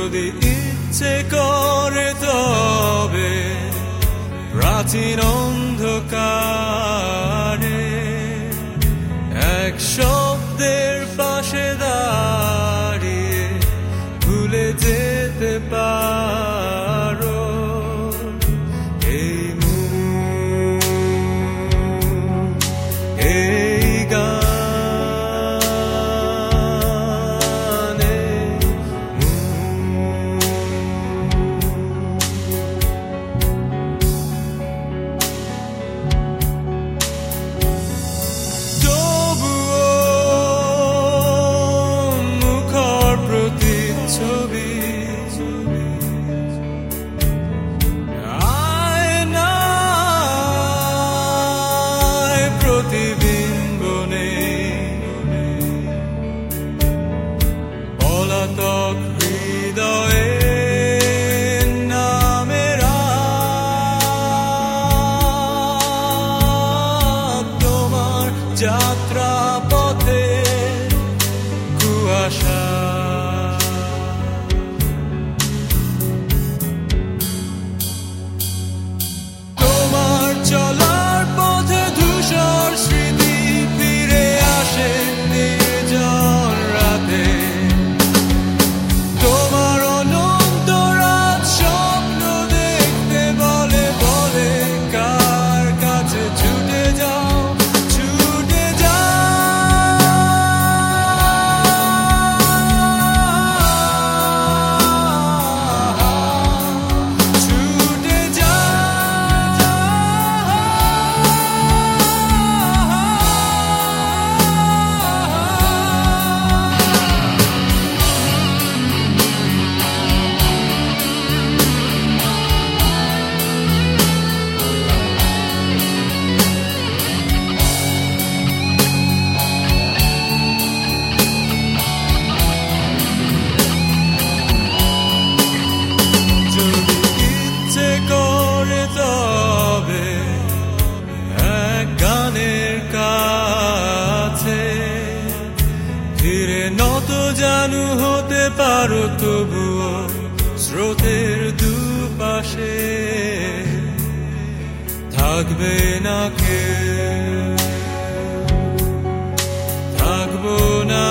যদি ইচ্ছে করে তবে প্রাচীন অন্ধকারে এক শব্দের পাশে দাঁড়িয়ে ভুলে যেতে পারো এই মন, এই গানে ছবি আয়নায় প্রতিবিম্বনে পলাতক হৃদয়ে নামেরা তোমার যাত্রা পথে কুয়াশা চলার পথে ধূসর স্মৃতি ফিরে আসে নির্জন রাতে তোমার অনন্ত রাত স্বপ্ন দেখতে বলে বলে কার কাছে ছুটে যাও ছুটে করে তবে এক গানের কাছে ধীরে নত জানু হতে পারো তবুও স্রোতের দুপাশে থাকবে না কেউ, থাকবো না